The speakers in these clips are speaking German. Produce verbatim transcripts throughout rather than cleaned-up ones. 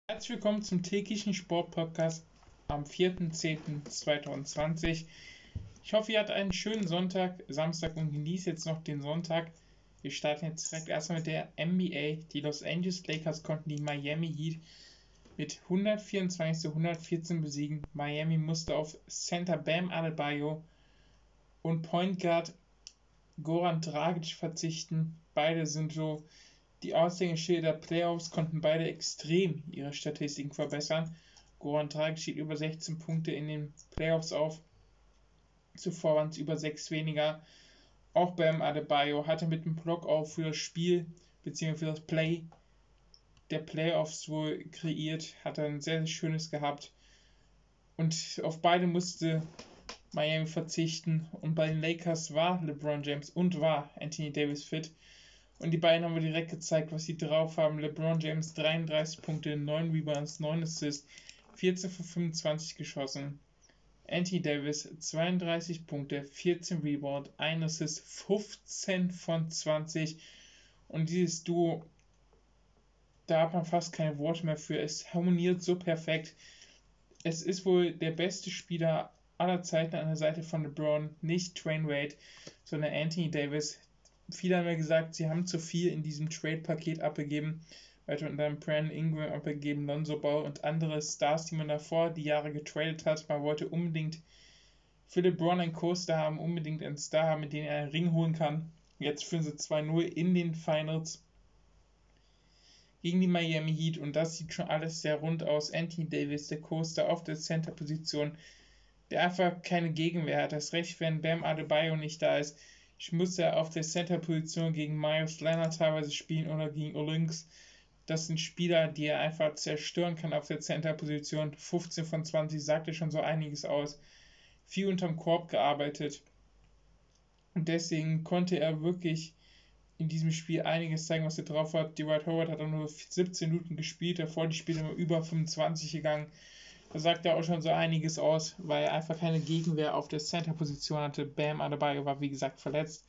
Herzlich willkommen zum täglichen Sportpodcast am vierten zehnten zweitausendzwanzig. Ich hoffe, ihr hattet einen schönen Sonntag, Samstag und genießt jetzt noch den Sonntag. Wir starten jetzt direkt erstmal mit der N B A. Die Los Angeles Lakers konnten die Miami Heat mit hundertvierundzwanzig zu hundertvierzehn besiegen. Miami musste auf Center Bam Adebayo und Point Guard Goran Dragic verzichten. Beide sind so die Aushängeschilder der Playoffs, konnten beide extrem ihre Statistiken verbessern. Goran Dragic steht über sechzehn Punkte in den Playoffs auf. Zuvor waren es über sechs weniger. Auch Bam Adebayo hatte mit dem Block auf für das Spiel bzw. für das Play der Playoffs wohl kreiert, hat ein sehr, sehr schönes gehabt. Und auf beide musste Miami verzichten. Und bei den Lakers war LeBron James und war Anthony Davis fit. Und die beiden haben wir direkt gezeigt, was sie drauf haben. LeBron James dreiunddreißig Punkte, neun Rebounds, neun Assists, vierzehn von fünfundzwanzig geschossen. Anthony Davis zweiunddreißig Punkte, vierzehn Rebounds, ein Assist, fünfzehn von zwanzig. Und dieses Duo, da hat man fast keine Worte mehr für. Es harmoniert so perfekt. Es ist wohl der beste Spieler aller Zeiten an der Seite von LeBron, nicht Dwayne Wade, sondern Anthony Davis. Viele haben ja gesagt, sie haben zu viel in diesem Trade-Paket abgegeben, weiter unter einem Brandon Ingram abgegeben, Lonzo Ball und andere Stars, die man davor die Jahre getradet hat. Man wollte unbedingt für LeBron einen Co-Star haben, unbedingt einen Star haben, mit dem er einen Ring holen kann. Jetzt führen sie zwei null in den Finals gegen die Miami Heat und das sieht schon alles sehr rund aus. Anthony Davis, der Co-Star auf der Center-Position, der einfach keine Gegenwehr hat. Das Recht, wenn Bam Adebayo nicht da ist. Ich muss ja auf der Center-Position gegen Myers Leonard teilweise spielen oder gegen Olynx. Das sind Spieler, die er einfach zerstören kann auf der Center-Position. fünfzehn von zwanzig sagt ja schon so einiges aus. Viel unterm Korb gearbeitet. Und deswegen konnte er wirklich in diesem Spiel einiges zeigen, was er drauf hat. Dwight Howard hat auch nur siebzehn Minuten gespielt, davor die Spiele immer über fünfundzwanzig gegangen. Da sagt er auch schon so einiges aus, weil er einfach keine Gegenwehr auf der Center-Position hatte. Bam Adebayo war wie gesagt verletzt.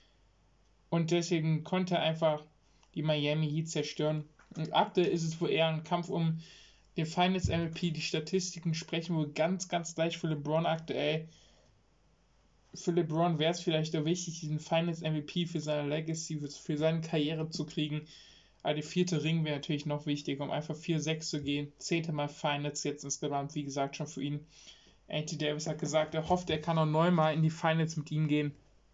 Und deswegen konnte er einfach die Miami Heat zerstören. Und aktuell ist es wohl eher ein Kampf um den Finals M V P. Die Statistiken sprechen wohl ganz, ganz leicht für LeBron aktuell. Für LeBron wäre es vielleicht auch wichtig, diesen Finals M V P für seine Legacy, für seine Karriere zu kriegen. Aber der vierte Ring wäre natürlich noch wichtiger, um einfach vier sechs zu gehen. Zehnte Mal Finals jetzt insgesamt, wie gesagt, schon für ihn. Anthony Davis hat gesagt, er hofft, er kann noch neunmal in die Finals mit ihm gehen.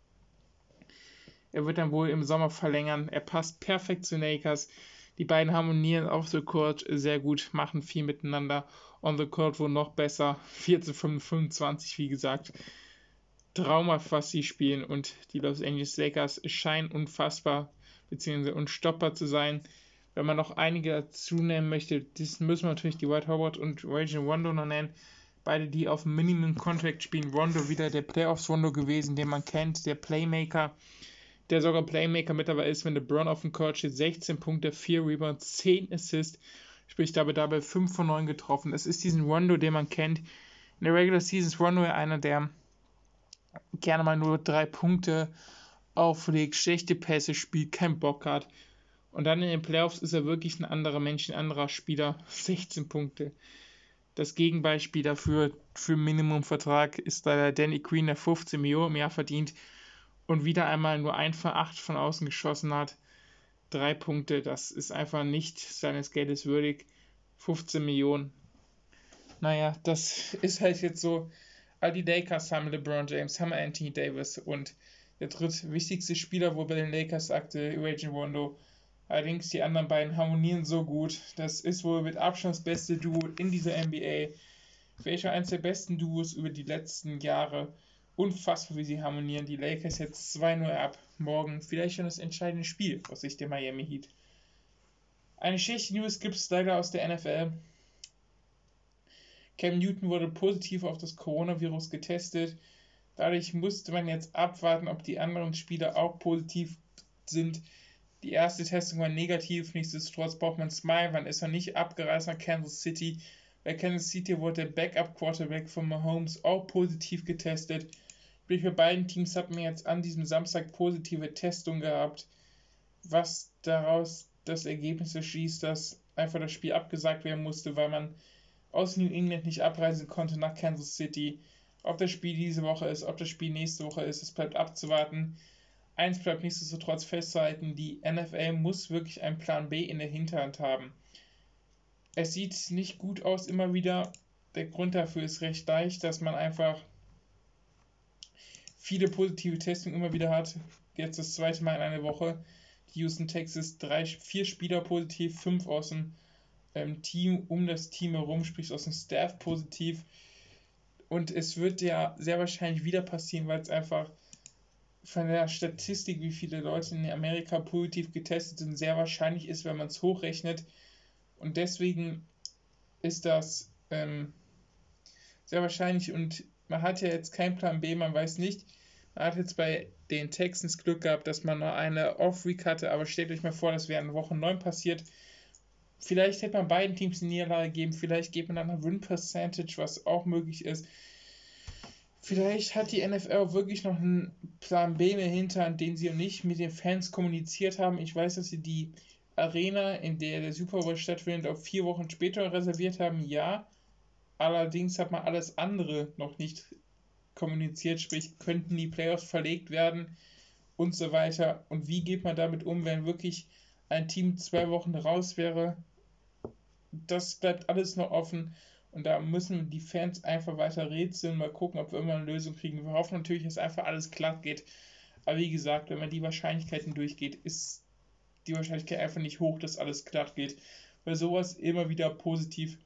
Er wird dann wohl im Sommer verlängern. Er passt perfekt zu den Lakers. Die beiden harmonieren auf the court sehr gut, machen viel miteinander. On the court wohl noch besser. vierzehn von fünfundzwanzig, wie gesagt. Traumhaft, was sie spielen. Und die Los Angeles Lakers scheinen unfassbar bzw. unstoppbar zu sein. Wenn man noch einige dazu nennen möchte, das müssen wir natürlich die Dwight Howard und Rajon Rondo noch nennen. Beide, die auf Minimum Contract spielen. Rondo wieder der Playoffs-Rondo gewesen, den man kennt, der Playmaker, der sogar Playmaker mittlerweile ist, wenn LeBron auf dem Court steht. sechzehn Punkte, vier Rebounds, zehn Assists, sprich dabei dabei fünf von neun getroffen. Es ist diesen Rondo, den man kennt. In der Regular Season ist Rondo einer, der gerne mal nur drei Punkte auflegt, schlechte Pässe spielt, keinen Bock hat. Und dann in den Playoffs ist er wirklich ein anderer Mensch, ein anderer Spieler. sechzehn Punkte. Das Gegenbeispiel dafür, für Minimumvertrag, ist leider Danny Green, der fünfzehn Millionen im Jahr verdient und wieder einmal nur ein von acht von außen geschossen hat. Drei Punkte, das ist einfach nicht seines Geldes würdig. fünfzehn Millionen. Naja, das ist halt jetzt so. All die Lakers haben LeBron James, haben Anthony Davis und der drittwichtigste Spieler wohl bei den Lakers aktuell, Rajon Rondo. Allerdings die anderen beiden harmonieren so gut. Das ist wohl mit Abstand das beste Duo in dieser N B A. Vielleicht schon eines der besten Duos über die letzten Jahre. Unfassbar, wie sie harmonieren. Die Lakers jetzt zwei null ab. Morgen vielleicht schon das entscheidende Spiel aus Sicht der Miami Heat. Eine schlechte News gibt es leider aus der N F L. Cam Newton wurde positiv auf das Coronavirus getestet. Dadurch musste man jetzt abwarten, ob die anderen Spieler auch positiv sind. Die erste Testung war negativ, nichtsdestotrotz braucht man Smile, wann ist er nicht abgereist nach Kansas City. Bei Kansas City wurde der Backup-Quarterback von Mahomes auch positiv getestet. Sprich, bei beiden Teams hat man jetzt an diesem Samstag positive Testung gehabt, was daraus das Ergebnis erschließt, dass einfach das Spiel abgesagt werden musste, weil man aus New England nicht abreisen konnte nach Kansas City. Ob das Spiel diese Woche ist, ob das Spiel nächste Woche ist, es bleibt abzuwarten. Eins bleibt nichtsdestotrotz festzuhalten, die N F L muss wirklich einen Plan B in der Hinterhand haben. Es sieht nicht gut aus immer wieder. Der Grund dafür ist recht leicht, dass man einfach viele positive Testungen immer wieder hat. Jetzt das zweite Mal in einer Woche. Die Houston Texans, drei, vier Spieler positiv, fünf aus dem ähm, Team, um das Team herum, sprich aus dem Staff positiv. Und es wird ja sehr wahrscheinlich wieder passieren, weil es einfach von der Statistik, wie viele Leute in Amerika positiv getestet sind, sehr wahrscheinlich ist, wenn man es hochrechnet. Und deswegen ist das ähm, sehr wahrscheinlich. Und man hat ja jetzt keinen Plan B, man weiß nicht. Man hat jetzt bei den Texans Glück gehabt, dass man noch eine Off-Week hatte, aber stellt euch mal vor, das wäre in Woche neun passiert. Vielleicht hätte man beiden Teams eine Niederlage gegeben, vielleicht geht man dann eine Win-Percentage, was auch möglich ist. Vielleicht hat die N F L wirklich noch einen Plan B in der Hinterhand, den sie nicht mit den Fans kommuniziert haben. Ich weiß, dass sie die Arena, in der der Super Bowl stattfindet, auf vier Wochen später reserviert haben, ja. Allerdings hat man alles andere noch nicht kommuniziert, sprich, könnten die Playoffs verlegt werden und so weiter. Und wie geht man damit um, wenn wirklich ein Team zwei Wochen raus wäre? Das bleibt alles noch offen. Und da müssen die Fans einfach weiter rätseln, mal gucken, ob wir immer eine Lösung kriegen. Wir hoffen natürlich, dass einfach alles glatt geht. Aber wie gesagt, wenn man die Wahrscheinlichkeiten durchgeht, ist die Wahrscheinlichkeit einfach nicht hoch, dass alles glatt geht. Weil sowas immer wieder positiv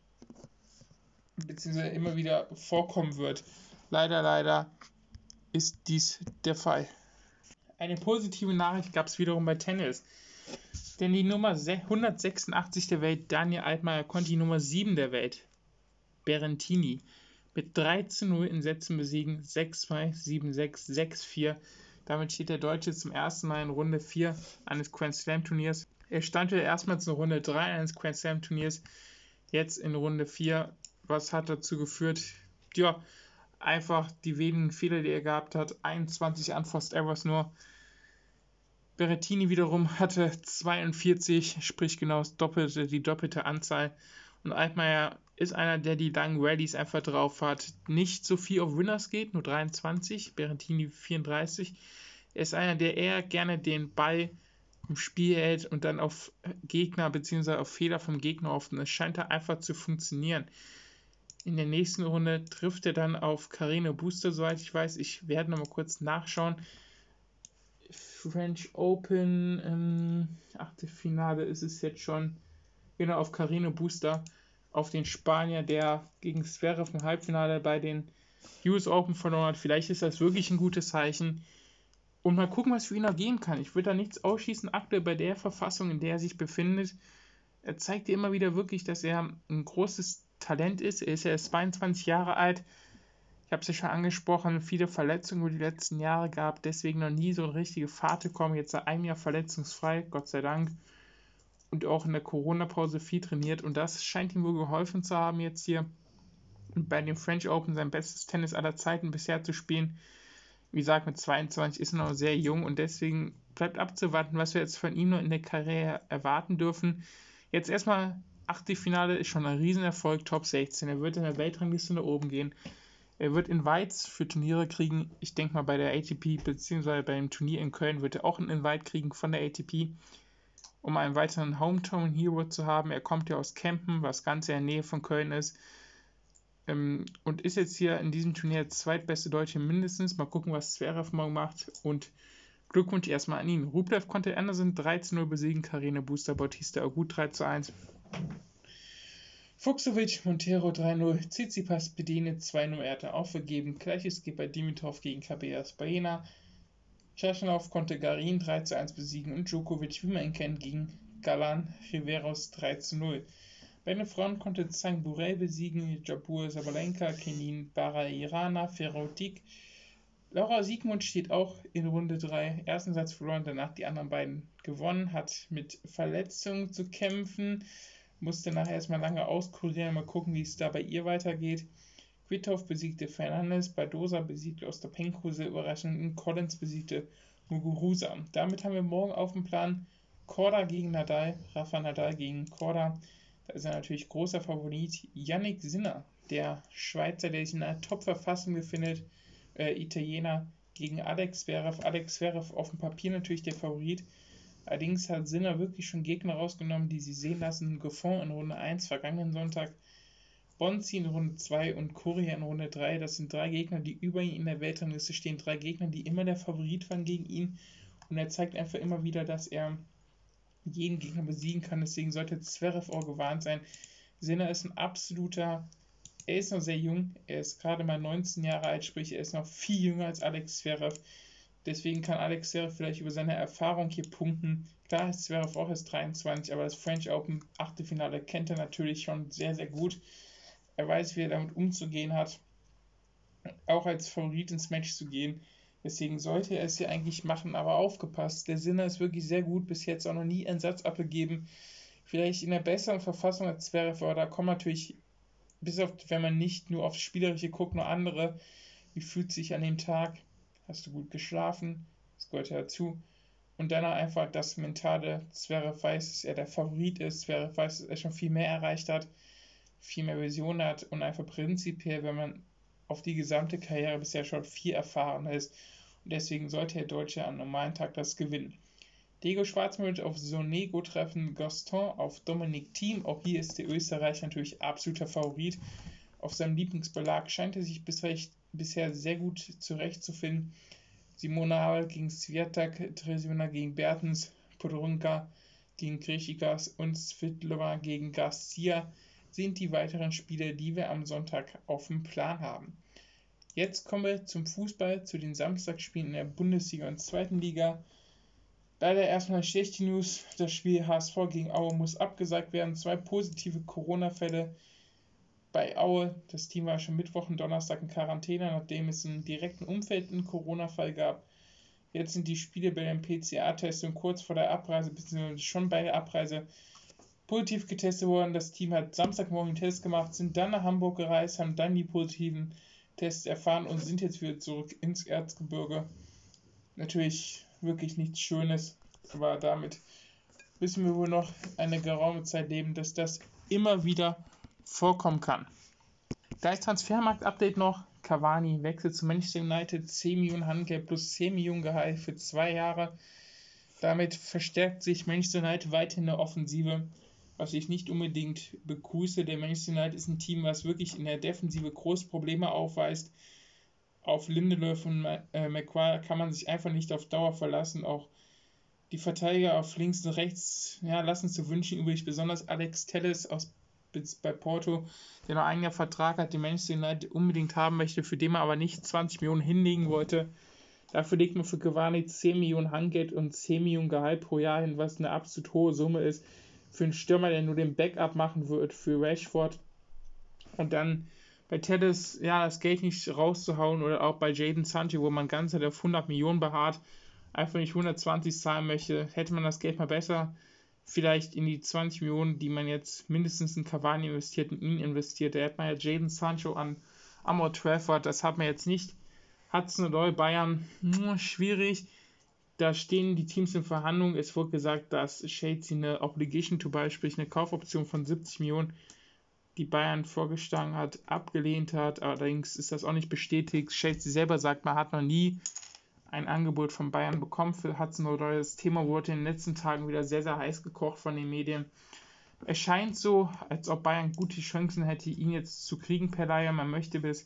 bzw. immer wieder vorkommen wird. Leider, leider ist dies der Fall. Eine positive Nachricht gab es wiederum bei Tennis. Denn die Nummer hundertsechsundachtzig der Welt, Daniel Altmaier, konnte die Nummer sieben der Welt, Berrettini, mit drei zu null in Sätzen besiegen, sechs zwei, sieben sechs, sechs vier. Damit steht der Deutsche zum ersten Mal in Runde vier eines Grand Slam Turniers. Er stand ja erstmals in Runde drei eines Grand Slam Turniers, jetzt in Runde vier. Was hat dazu geführt? Ja, einfach die wenigen Fehler, die er gehabt hat. einundzwanzig Unforced Errors nur. Berrettini wiederum hatte zweiundvierzig, sprich genau das doppelte, die doppelte Anzahl. Und Altmaier ist einer, der die langen Rallyes einfach drauf hat. Nicht so viel auf Winners geht, nur dreiundzwanzig, Berrettini vierunddreißig. Er ist einer, der eher gerne den Ball im Spiel hält und dann auf Gegner bzw. auf Fehler vom Gegner hofft. Und es scheint da einfach zu funktionieren. In der nächsten Runde trifft er dann auf Carreño Busta, soweit ich weiß. Ich werde nochmal kurz nachschauen. French Open, ähm, Achtelfinale ist es jetzt schon. Genau, auf Carreño Busta, auf den Spanier, der gegen Zverev im Halbfinale bei den U S Open verloren hat. Vielleicht ist das wirklich ein gutes Zeichen. Und mal gucken, was für ihn noch gehen kann. Ich würde da nichts ausschließen, aktuell bei der Verfassung, in der er sich befindet. Er zeigt dir immer wieder wirklich, dass er ein großes Talent ist. Er ist ja zweiundzwanzig Jahre alt. Ich habe es ja schon angesprochen, viele Verletzungen über die letzten Jahre gehabt, deswegen noch nie so eine richtige Fahrt gekommen. Jetzt seit einem Jahr verletzungsfrei, Gott sei Dank. Und auch in der Corona-Pause viel trainiert. Und das scheint ihm wohl geholfen zu haben, jetzt hier bei dem French Open sein bestes Tennis aller Zeiten bisher zu spielen. Wie gesagt, mit zweiundzwanzig ist er noch sehr jung und deswegen bleibt abzuwarten, was wir jetzt von ihm noch in der Karriere erwarten dürfen. Jetzt erstmal, Achtelfinale ist schon ein Riesenerfolg, Top sechzehn. Er wird in der Weltrangliste nach oben gehen. Er wird Invites für Turniere kriegen. Ich denke mal, bei der A T P bzw. beim Turnier in Köln wird er auch einen Invite kriegen von der A T P, um einen weiteren Hometown Hero zu haben. Er kommt ja aus Kempen, was ganz in der Nähe von Köln ist. Ähm, und ist jetzt hier in diesem Turnier der zweitbeste Deutsche mindestens. Mal gucken, was Zverev morgen macht. Und Glückwunsch erstmal an ihn. Rublev konnte Anderson drei zu null besiegen. Carreño Busta Bautista Agut drei zu eins. Fuchsovic, Montero drei null, Tsitsipas, Bedene zwei null, er hatte aufgegeben. Gleiches geht bei Dimitrov gegen Cabellas Baena. Schachanov konnte Garin drei zu eins besiegen und Djokovic, wie man ihn kennt, gegen Galan Riveros drei zu null. Bei den Frauen konnte Zhang Burel besiegen, Jabur Sabalenka, Kenin Barairana, Ferrotik. Laura Siegmund steht auch in Runde drei. Ersten Satz verloren, danach die anderen beiden gewonnen, hat mit Verletzungen zu kämpfen. Musste nachher erstmal lange auskurieren, mal gucken, wie es da bei ihr weitergeht. Kvitov besiegte Fernandes, Badosa besiegte Ostapenko sehr überraschend und Collins besiegte Muguruza. Damit haben wir morgen auf dem Plan Korda gegen Nadal, Rafa Nadal gegen Korda. Da ist er natürlich großer Favorit. Yannick Sinner, der Schweizer, der sich in einer Top-Verfassung befindet, äh, Italiener, gegen Alex Zverev. Alex Zverev auf dem Papier natürlich der Favorit. Allerdings hat Sinner wirklich schon Gegner rausgenommen, die sie sehen lassen. Goffin in Runde eins vergangenen Sonntag, Bonzi in Runde zwei und Coria in Runde drei. Das sind drei Gegner, die über ihn in der Weltrangliste stehen. Drei Gegner, die immer der Favorit waren gegen ihn. Und er zeigt einfach immer wieder, dass er jeden Gegner besiegen kann. Deswegen sollte Zverev auch gewarnt sein. Sinner ist ein absoluter, er ist noch sehr jung. Er ist gerade mal neunzehn Jahre alt, sprich er ist noch viel jünger als Alex Zverev. Deswegen kann Alex Zverev vielleicht über seine Erfahrung hier punkten. Klar ist Zverev auch erst dreiundzwanzig, aber das French Open Achtelfinale kennt er natürlich schon sehr, sehr gut. Er weiß, wie er damit umzugehen hat, auch als Favorit ins Match zu gehen. Deswegen sollte er es hier eigentlich machen, aber aufgepasst. Der Sinner ist wirklich sehr gut, bis jetzt auch noch nie einen Satz abgegeben. Vielleicht in der besseren Verfassung als Zverev, aber da kommen natürlich, bis auf, wenn man nicht nur aufs Spielerische guckt, nur andere. Wie fühlt sich an dem Tag? Hast du gut geschlafen? Das gehört ja dazu. Und dann einfach das Mentale. Zverev weiß, dass er der Favorit ist. Zverev weiß, dass er schon viel mehr erreicht hat, viel mehr Visionen hat und einfach prinzipiell, wenn man auf die gesamte Karriere bisher schon viel erfahren ist. Und deswegen sollte der Deutsche am normalen Tag das gewinnen. Diego Schwartzman auf Sonego treffen, Gaston auf Dominic Thiem. Auch hier ist der Österreicher natürlich absoluter Favorit. Auf seinem Lieblingsbelag scheint er sich bisher sehr gut zurechtzufinden. Simona Halep gegen Swiatek, Trezina gegen Bertens, Podorunka gegen Krejcikas und Svitolova gegen Garcia sind die weiteren Spiele, die wir am Sonntag auf dem Plan haben. Jetzt kommen wir zum Fußball, zu den Samstagsspielen in der Bundesliga und zweiten Liga. Leider erstmal schlechte News, das Spiel H S V gegen Aue muss abgesagt werden. Zwei positive Corona-Fälle bei Aue. Das Team war schon Mittwoch und Donnerstag in Quarantäne, nachdem es im direkten Umfeld einen Corona-Fall gab. Jetzt sind die Spiele bei dem P C R-Test und kurz vor der Abreise, beziehungsweise schon bei der Abreise, positiv getestet worden. Das Team hat Samstagmorgen den Test gemacht, sind dann nach Hamburg gereist, haben dann die positiven Tests erfahren und sind jetzt wieder zurück ins Erzgebirge. Natürlich wirklich nichts Schönes, aber damit müssen wir wohl noch eine geraume Zeit leben, dass das immer wieder vorkommen kann. Gleich Transfermarkt-Update noch. Cavani wechselt zu Manchester United, zehn Millionen Handgeld plus zehn Millionen Gehalt für zwei Jahre. Damit verstärkt sich Manchester United weiterhin in der Offensive, was ich nicht unbedingt begrüße. Der Manchester United ist ein Team, was wirklich in der Defensive große Probleme aufweist. Auf Lindelöf und äh, Maguire kann man sich einfach nicht auf Dauer verlassen. Auch die Verteidiger auf links und rechts ja, lassen zu wünschen übrig, besonders Alex Telles aus, bei Porto, der noch ein Jahr Vertrag hat, den Manchester United unbedingt haben möchte, für den man aber nicht zwanzig Millionen hinlegen wollte. Dafür legt man für Cavani zehn Millionen Handgeld und zehn Millionen Gehalt pro Jahr hin, was eine absolut hohe Summe ist für einen Stürmer, der nur den Backup machen wird für Rashford. Und dann bei Telles, ja, das Geld nicht rauszuhauen oder auch bei Jadon Sancho, wo man ganz halt auf hundert Millionen beharrt, einfach nicht hundertzwanzig zahlen möchte, hätte man das Geld mal besser vielleicht in die zwanzig Millionen, die man jetzt mindestens in Cavani investiert, in ihn investiert. Da hätte man ja Jadon Sancho an am Old Trafford, das hat man jetzt nicht. Hudson-Odoi, Bayern, mh, schwierig. Da stehen die Teams in Verhandlungen. Es wurde gesagt, dass Chelsea eine Obligation to buy, sprich eine Kaufoption von siebzig Millionen, die Bayern vorgeschlagen hat, abgelehnt hat. Allerdings ist das auch nicht bestätigt. Chelsea selber sagt, man hat noch nie ein Angebot von Bayern bekommen für Hudson-Odoi. Das Thema wurde in den letzten Tagen wieder sehr, sehr heiß gekocht von den Medien. Es scheint so, als ob Bayern gute Chancen hätte, ihn jetzt zu kriegen per Leihe. Man möchte bis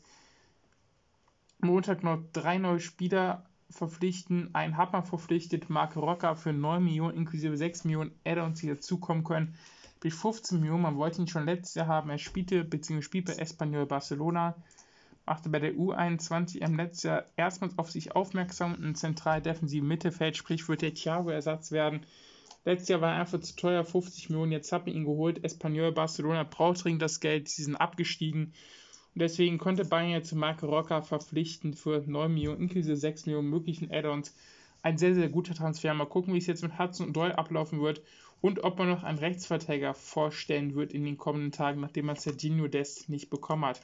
Montag noch drei neue Spieler verpflichten. Einen hat man verpflichtet, Marc Roca für neun Millionen inklusive sechs Millionen Add-ons, die dazukommen können. Bis fünfzehn Millionen, man wollte ihn schon letztes Jahr haben. Er spielte bzw. spielt bei Espanyol Barcelona, machte bei der U einundzwanzig im letzten Jahr erstmals auf sich aufmerksam im zentral defensiven Mittelfeld, sprich wird der Thiago-Ersatz werden. Letztes Jahr war er einfach zu teuer, fünfzig Millionen, jetzt hat man ihn geholt. Espanyol Barcelona braucht dringend das Geld, sie sind abgestiegen. Und deswegen konnte Bayern jetzt Marc Roca verpflichten für neun Millionen, inklusive sechs Millionen möglichen Add-ons. Ein sehr, sehr guter Transfer. Mal gucken, wie es jetzt mit Hudson-Odoi ablaufen wird und ob man noch einen Rechtsverteidiger vorstellen wird in den kommenden Tagen, nachdem man Serginho Dest nicht bekommen hat.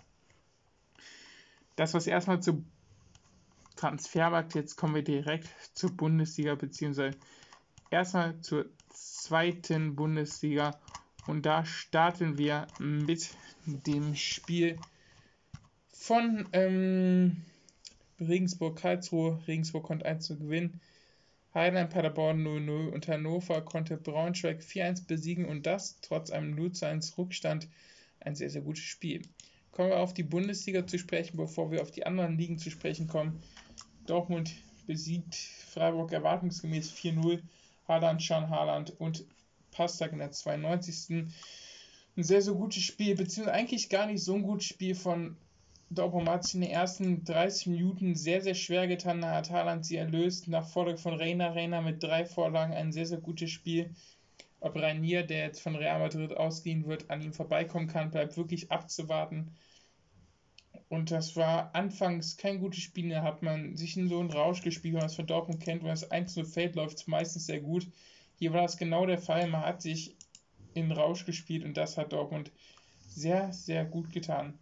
Das war's erstmal zu Transfermarkt. Jetzt kommen wir direkt zur Bundesliga, beziehungsweise erstmal zur zweiten Bundesliga. Und da starten wir mit dem Spiel von ähm, Regensburg-Karlsruhe. Regensburg konnte eins zu gewinnen. Heidenheim Paderborn null null und Hannover konnte Braunschweig vier eins besiegen und das trotz einem null zu eins Rückstand. Ein sehr, sehr gutes Spiel. Kommen wir auf die Bundesliga zu sprechen, bevor wir auf die anderen Ligen zu sprechen kommen. Dortmund besiegt Freiburg erwartungsgemäß vier null. Haaland, Sean Haaland und Pastak in der zweiundneunzigsten Ein sehr, sehr gutes Spiel, beziehungsweise eigentlich gar nicht so ein gutes Spiel von Dortmund. Hat sich in den ersten dreißig Minuten sehr, sehr schwer getan. Da hat Haaland sie erlöst. Nach Vorlage von Reina. Reina mit drei Vorlagen. Ein sehr, sehr gutes Spiel. Ob Reinier, der jetzt von Real Madrid ausgehen wird, an ihm vorbeikommen kann, bleibt wirklich abzuwarten. Und das war anfangs kein gutes Spiel. Da hat man sich in so einen Rausch gespielt, wenn man es von Dortmund kennt. Wenn es eins zu null fällt, läuft es meistens sehr gut. Hier war das genau der Fall. Man hat sich in den Rausch gespielt und das hat Dortmund sehr, sehr gut getan.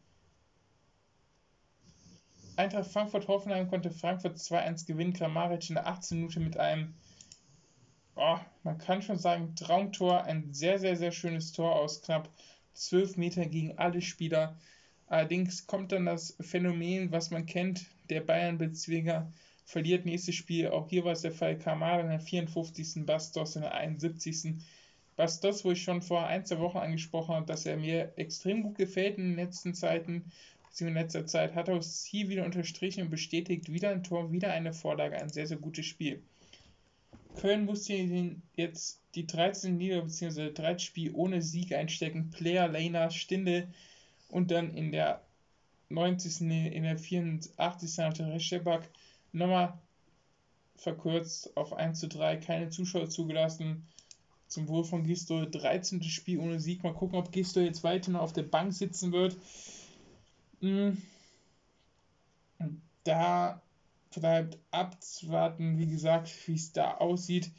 Eintracht Frankfurt-Hoffenheim konnte Frankfurt zwei eins gewinnen. Kramaric in der achtzehnten Minute mit einem, oh, man kann schon sagen, Traumtor. Ein sehr, sehr, sehr schönes Tor aus knapp zwölf Meter gegen alle Spieler. Allerdings kommt dann das Phänomen, was man kennt, der Bayern-Bezwinger verliert nächstes Spiel. Auch hier war es der Fall. Kamada in der vierundfünfzigsten Bastos in der einundsiebzigsten Bastos, wo ich schon vor ein, zwei Wochen angesprochen habe, dass er mir extrem gut gefällt in den letzten Zeiten, beziehungsweise in letzter Zeit, hat er es hier wieder unterstrichen und bestätigt, wieder ein Tor, wieder eine Vorlage, ein sehr, sehr gutes Spiel. Köln musste jetzt die dreizehnte Niederlage bzw. dreizehn Spiel ohne Sieg einstecken. Player, Lehner, Stindl und dann in der neunzigsten in der vierundachtzigsten hatte Reschebak nochmal verkürzt auf eins zu drei, keine Zuschauer zugelassen. Zum Wohl von Gisto, dreizehnte Spiel ohne Sieg. Mal gucken, ob Gisto jetzt weiter noch auf der Bank sitzen wird. Da bleibt abzuwarten, wie gesagt, wie es da aussieht.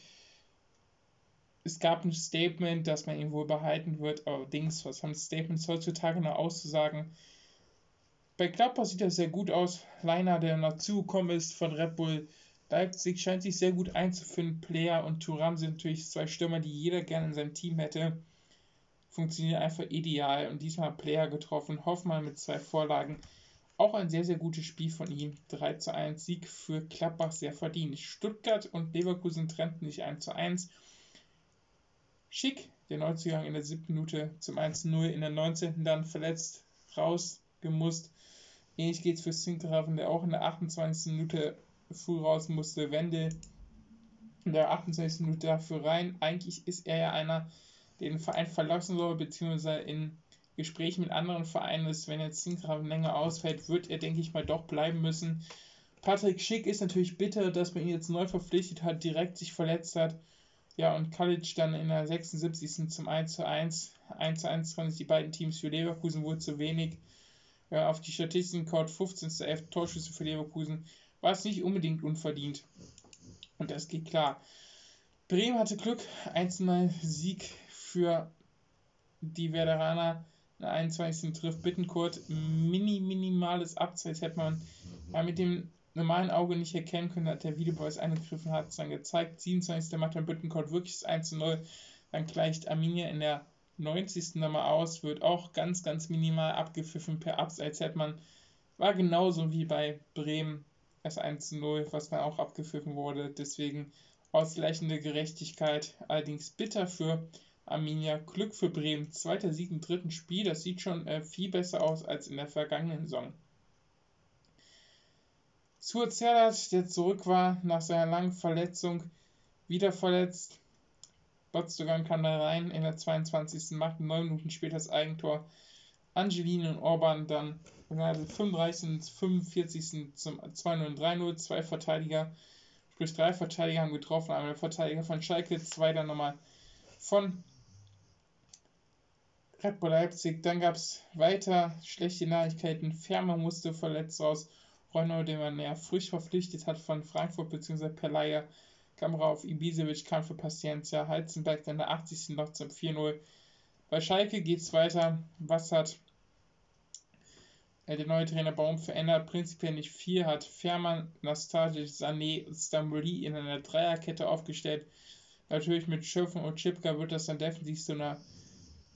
Es gab ein Statement, dass man ihn wohl behalten wird. Allerdings, was haben Statements heutzutage noch auszusagen? Bei Gladbach sieht das sehr gut aus. Leiner, der dazugekommen ist von Red Bull Leipzig, scheint sich sehr gut einzufinden. Player und Thuram sind natürlich zwei Stürmer, die jeder gerne in seinem Team hätte. Funktioniert einfach ideal. Und diesmal hat Player getroffen. Hoffmann mit zwei Vorlagen. Auch ein sehr, sehr gutes Spiel von ihm. drei zu eins Sieg für Gladbach, sehr verdient. Stuttgart und Leverkusen trennten sich eins zu eins. Schick, der Neuzugang in der siebten Minute zum eins zu null. In der neunzehnten dann verletzt, rausgemusst. Ähnlich geht es für Sinkgraven, der auch in der achtundzwanzigsten Minute früh raus musste. Wende in der achtundzwanzigsten Minute dafür rein. Eigentlich ist er ja einer, der den Verein verlassen soll, beziehungsweise in Gesprächen mit anderen Vereinen ist. Wenn jetzt Sinkgraven länger ausfällt, wird er, denke ich mal, doch bleiben müssen. Patrick Schick ist natürlich bitter, dass man ihn jetzt neu verpflichtet hat, direkt sich verletzt hat. Ja, und Kalic dann in der sechsundsiebzigsten zum eins zu eins. eins zu eins konnten sich die beiden Teams für Leverkusen wohl zu wenig. Ja, auf die Statistiken kaut fünfzehn zu elf Torschüsse für Leverkusen, war es nicht unbedingt unverdient. Und das geht klar. Bremen hatte Glück, eins zu null Sieg für die Werderaner. In der einundzwanzigsten trifft Bittencourt. Mini, minimales Abseits hätte man ja, mit dem normalen Auge nicht erkennen können, hat der Videobeweis eingegriffen, hat es dann gezeigt. siebenundzwanzigsten macht dann Bittencourt wirklich das eins zu null. Dann gleicht Arminia in der neunzigsten nochmal aus, wird auch ganz, ganz minimal abgepfiffen per Abseits. Hetman war genauso wie bei Bremen das eins zu null, was dann auch abgepfiffen wurde. Deswegen ausgleichende Gerechtigkeit. Allerdings bitter für Arminia, Glück für Bremen. Zweiter Sieg im dritten Spiel, das sieht schon äh, viel besser aus als in der vergangenen Saison. Stuart Serdar, der zurück war nach seiner langen Verletzung, wieder verletzt. Botstogan kam da rein in der zweiundzwanzigsten macht neun Minuten später das Eigentor. Angelini und Orban dann in der fünfunddreißigsten und fünfundvierzigsten zum zwei null und drei null. Zwei Verteidiger, sprich drei Verteidiger haben getroffen. Einmal der Verteidiger von Schalke, zwei dann nochmal von Red Bull Leipzig. Dann gab es weiter schlechte Nachrichten. Fermer musste verletzt raus. Renault, den man ja frisch verpflichtet hat von Frankfurt bzw. per Leihe, kam rauf. Ibisevic kam für Paciencia. Heizenberg dann der achtzigsten noch zum vier null. Bei Schalke geht es weiter. Was hat der neue Trainer Baum verändert? Prinzipiell nicht viel. Hat Fährmann, Nastasic, Sané und Stamboli in einer Dreierkette aufgestellt. Natürlich mit Schöpfen und Chipka wird das dann definitiv so eine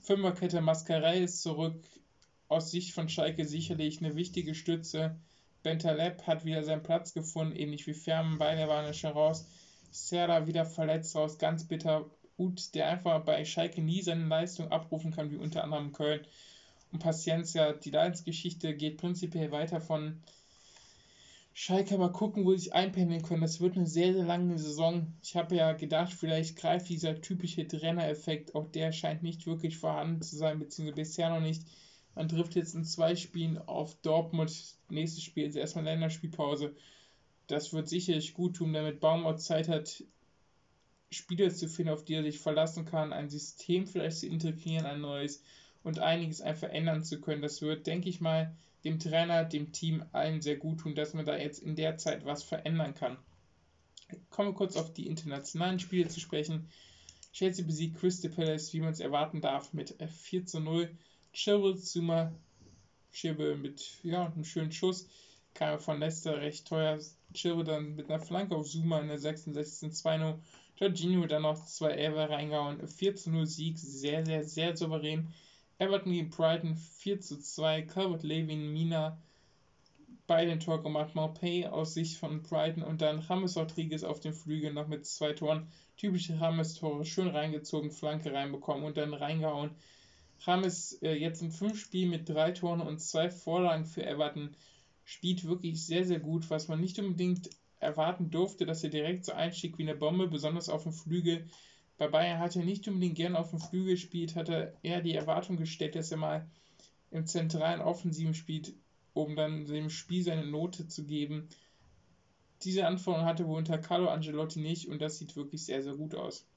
Fünferkette Mascarell ist zurück. Aus Sicht von Schalke sicherlich eine wichtige Stütze. Bentaleb hat wieder seinen Platz gefunden, ähnlich wie Fermen. Beide waren schon raus. Serda wieder verletzt raus, ganz bitter. Uth, der einfach bei Schalke nie seine Leistung abrufen kann, wie unter anderem Köln. Und Paciencia, die Leidensgeschichte geht prinzipiell weiter von Schalke, mal gucken, wo sie sich einpendeln können. Das wird eine sehr, sehr lange Saison. Ich habe ja gedacht, vielleicht greift dieser typische Trainereffekt. Auch der scheint nicht wirklich vorhanden zu sein, beziehungsweise bisher noch nicht. Man trifft jetzt in zwei Spielen auf Dortmund. Nächstes Spiel ist erstmal Länderspielpause. Das wird sicherlich gut tun, damit Baumgart Zeit hat, Spieler zu finden, auf die er sich verlassen kann, ein System vielleicht zu integrieren, ein neues und einiges einfach ändern zu können. Das wird, denke ich mal, dem Trainer, dem Team, allen sehr gut tun, dass man da jetzt in der Zeit was verändern kann. Kommen wir kurz auf die internationalen Spiele zu sprechen. Chelsea besiegt Crystal Palace, wie man es erwarten darf, mit vier zu null. Chilwell Zuma, Chilwell mit ja, einem schönen Schuss, kam von Leicester recht teuer. Chilwell dann mit einer Flanke auf Zuma in der sechsundsechzigsten zwei null. Jorginho dann noch zwei Elfer reingehauen. vier zu null Sieg, sehr, sehr, sehr souverän. Everton gegen Brighton vier zu zwei. Calvert-Lewin, Mina, beide ein Tor gemacht. Maupay aus Sicht von Brighton und dann James Rodriguez auf dem Flügel noch mit zwei Toren. Typische James-Tore, schön reingezogen, Flanke reinbekommen und dann reingehauen. James äh, jetzt in fünf Spielen mit drei Toren und zwei Vorlagen für Everton. Spielt wirklich sehr, sehr gut, was man nicht unbedingt erwarten durfte, dass er direkt so einstieg wie eine Bombe, besonders auf dem Flügel. Bei Bayern hat er nicht unbedingt gern auf dem Flügel gespielt, hat er eher die Erwartung gestellt, dass er mal im zentralen Offensiven spielt, um dann dem Spiel seine Note zu geben. Diese Anforderung hatte wohl unter Carlo Ancelotti nicht und das sieht wirklich sehr, sehr gut aus.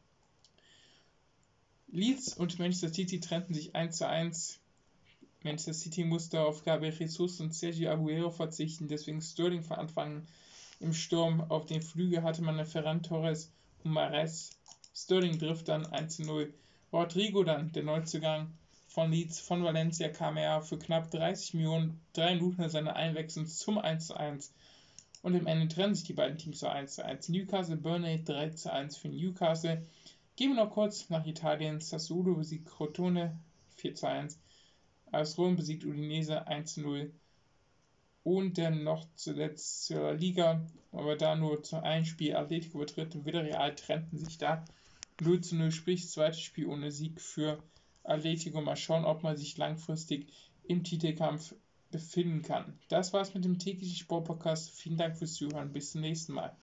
Leeds und Manchester City trennten sich eins zu eins. Manchester City musste auf Gabriel Jesus und Sergio Aguero verzichten, deswegen Sterling von Anfang im Sturm. Auf den Flügel hatte man Ferran Torres und Mahrez. Sterling trifft dann eins zu null. Rodrigo dann, der Neuzugang von Leeds, von Valencia, kam er für knapp dreißig Millionen, drei Minuten nach seiner Einwechslung zum eins zu eins. Und im Ende trennen sich die beiden Teams zu eins zu eins. Newcastle Burnley drei zu eins für Newcastle. Gehen wir noch kurz nach Italien. Sassuolo besiegt Crotone vier zu eins. AS Rom besiegt Udinese eins zu null. Und dann noch zuletzt zur Liga, aber da nur zu einem Spiel. Atletico Madrid und Villarreal trennten sich da null zu null, sprich das zweite Spiel ohne Sieg für Atletico. Mal schauen, ob man sich langfristig im Titelkampf befinden kann. Das war's mit dem täglichen Sportpodcast. Vielen Dank fürs Zuhören. Bis zum nächsten Mal.